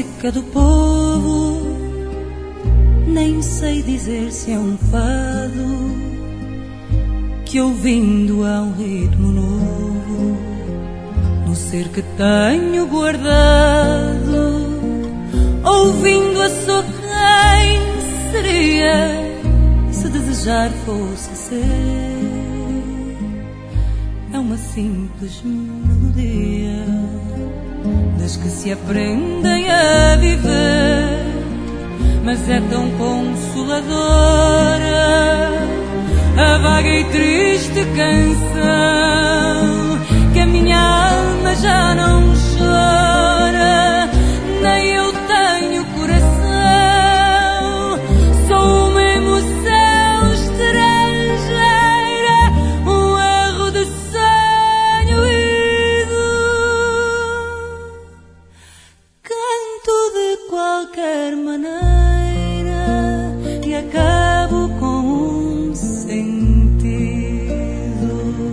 música do povo, nem sei dizer se é um fado, que ouvindo há um ritmo novo no ser que tenho guardado. Ouvindo a sou quem seria se desejar fosse ser. É uma simples melodia das que se aprendem a viver, mas é tão consoladora a vaga e triste canção que a minha alma já não chora, nem eu tenho coração. Sou uma emoção estrangeira, um erro de sonho ido. Canto de qualquer maneira e acabo com um sentido.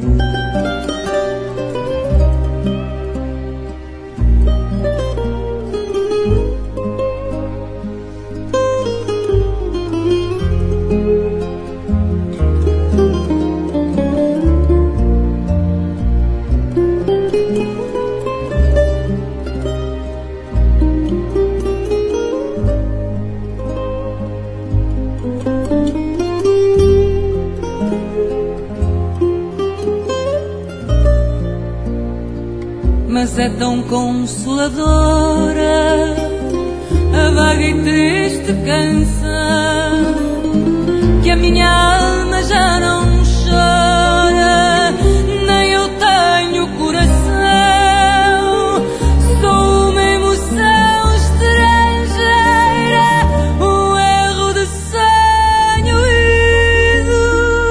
Mas é tão consoladora a vaga e triste canção que a minha alma já não chora, nem eu tenho coração. Sou uma emoção estrangeira, um erro de sonho ido.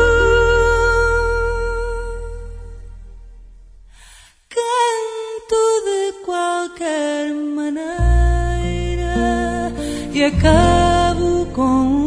De qualquer maneira e acabo com